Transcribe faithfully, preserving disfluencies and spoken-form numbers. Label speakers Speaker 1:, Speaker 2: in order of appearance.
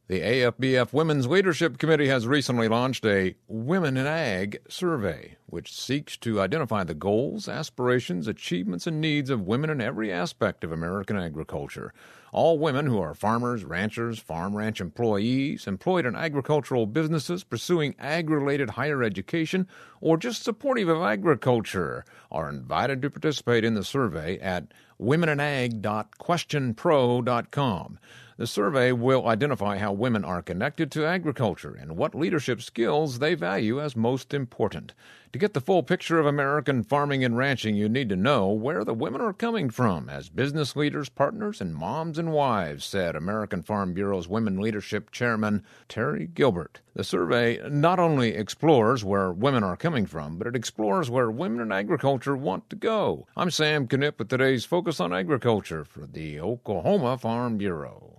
Speaker 1: The A F B F Women's Leadership Committee has recently launched a Women in Ag survey, which seeks to identify the goals, aspirations, achievements, and needs of women in every aspect of American agriculture. All women who are farmers, ranchers, farm ranch employees, employed in agricultural businesses, pursuing ag-related higher education, or just supportive of agriculture are invited to participate in the survey at women in ag dot question pro dot com. The survey will identify how women are connected to agriculture and what leadership skills they value as most important. To get the full picture of American farming and ranching, you need to know where the women are coming from as business leaders, partners, and moms and wives, said American Farm Bureau's Women Leadership Chairman Terry Gilbert. The survey not only explores where women are coming from, but it explores where women in agriculture want to go. I'm Sam Knipp with today's Focus on Agriculture for the Oklahoma Farm Bureau.